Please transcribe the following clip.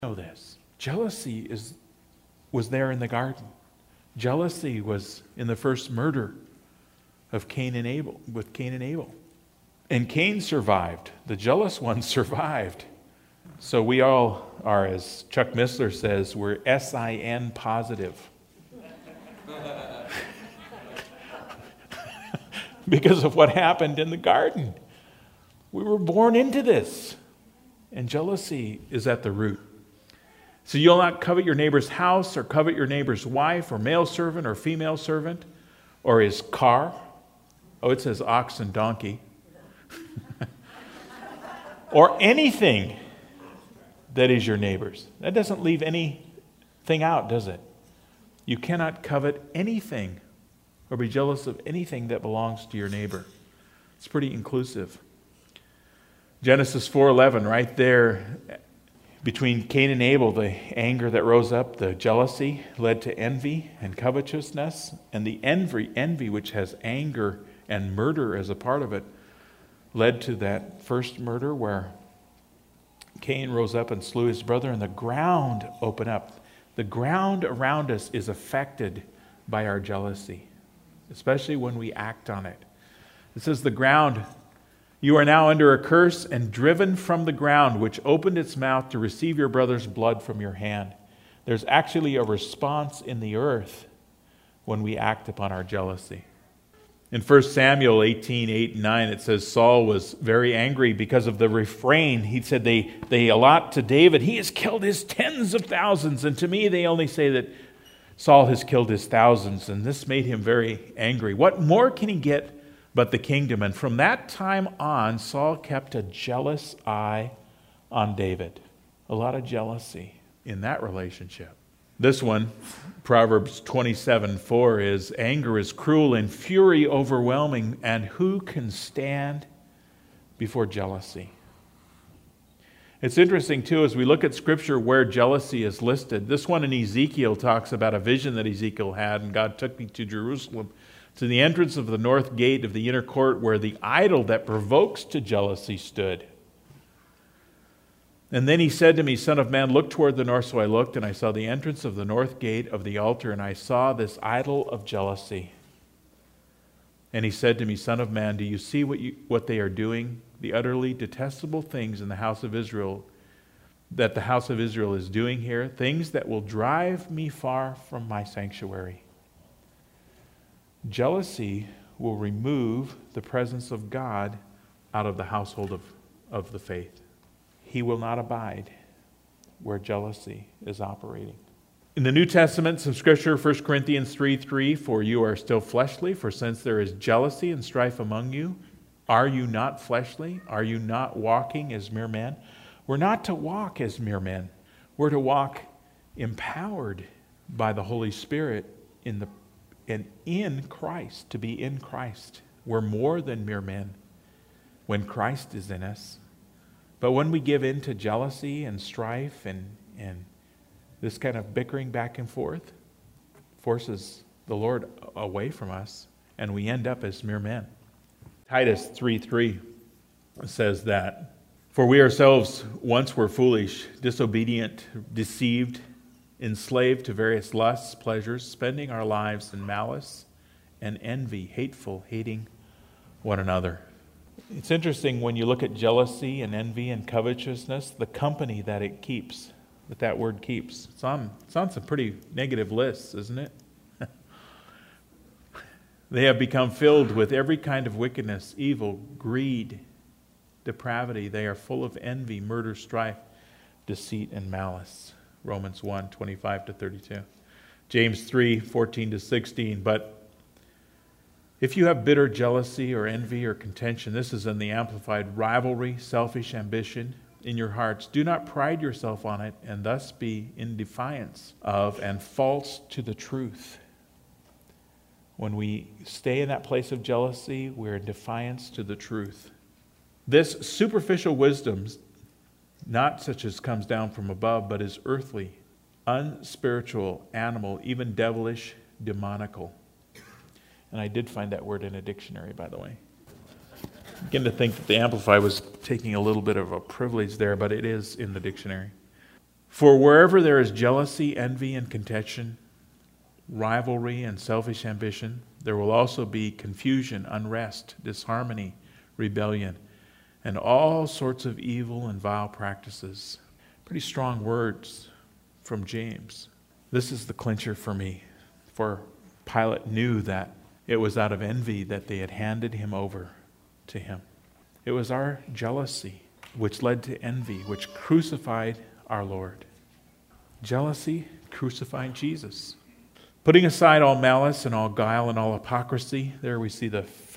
Know this. Jealousy was there in the garden. Jealousy was in the first murder of Cain and Abel, with Cain and Abel. And Cain survived. The jealous one survived. So we all are, as Chuck Missler says, we're SIN positive. Because of what happened in the garden. We were born into this. And jealousy is at the root. So you'll not covet your neighbor's house or covet your neighbor's wife or male servant or female servant or his car. Oh, it says ox and donkey. Or anything that is your neighbor's. That doesn't leave anything out, does it? You cannot covet anything or be jealous of anything that belongs to your neighbor. It's pretty inclusive. Genesis 4:11, right there, between Cain and Abel, the anger that rose up, the jealousy led to envy and covetousness, and the envy which has anger and murder as a part of it, led to that first murder where Cain rose up and slew his brother, and the ground opened up. The ground around us is affected by our jealousy, especially when we act on it. It says the ground, you are now under a curse and driven from the ground, which opened its mouth to receive your brother's blood from your hand. There's actually a response in the earth when we act upon our jealousy. In 1 Samuel 18:8-9, it says Saul was very angry because of the refrain. He said they allot to David, he has killed his tens of thousands, and to me they only say that Saul has killed his thousands, and this made him very angry. What more can he get but the kingdom? And from that time on, Saul kept a jealous eye on David. A lot of jealousy in that relationship. This one, Proverbs 27:4, is anger is cruel and fury overwhelming, and who can stand before jealousy? It's interesting, too, as we look at Scripture where jealousy is listed. This one in Ezekiel talks about a vision that Ezekiel had, and God took me to Jerusalem, to the entrance of the north gate of the inner court where the idol that provokes to jealousy stood. And then he said to me, Son of man, look toward the north. So I looked, and I saw the entrance of the north gate of the altar, and I saw this idol of jealousy. And he said to me, Son of man, do you see what they are doing? The utterly detestable things in the house of Israel, that the house of Israel is doing here, things that will drive me far from my sanctuary. Jealousy will remove the presence of God out of the household of the faith. He will not abide where jealousy is operating. In the New Testament, some scripture, 1 Corinthians 3:3, for you are still fleshly, for since there is jealousy and strife among you, are you not fleshly? Are you not walking as mere men? We're not to walk as mere men. We're to walk empowered by the Holy Spirit in Christ, to be in Christ. We're more than mere men when Christ is in us. But when we give in to jealousy and strife and this kind of bickering back and forth, forces the Lord away from us, and we end up as mere men. Titus 3:3 says that, for we ourselves once were foolish, disobedient, deceived, enslaved to various lusts, pleasures, spending our lives in malice and envy, hateful, hating one another. It's interesting when you look at jealousy and envy and covetousness, the company that it keeps, that word keeps. It's on some pretty negative lists, isn't it? They have become filled with every kind of wickedness, evil, greed, depravity. They are full of envy, murder, strife, deceit, and malice. Romans 1:25-32. James 3:14-16. But if you have bitter jealousy or envy or contention, this is in the Amplified, rivalry, selfish ambition in your hearts, do not pride yourself on it and thus be in defiance of and false to the truth. When we stay in that place of jealousy, we're in defiance to the truth. This superficial wisdom, not such as comes down from above, but is earthly, unspiritual, animal, even devilish, demonical. And I did find that word in a dictionary, by the way. I begin to think that the Amplified was taking a little bit of a privilege there, but it is in the dictionary. For wherever there is jealousy, envy, and contention, rivalry, and selfish ambition, there will also be confusion, unrest, disharmony, rebellion, and all sorts of evil and vile practices. Pretty strong words from James. This is the clincher for me. For Pilate knew that it was out of envy that they had handed him over to him. It was our jealousy which led to envy, which crucified our Lord. Jealousy crucified Jesus. Putting aside all malice and all guile and all hypocrisy, there we see the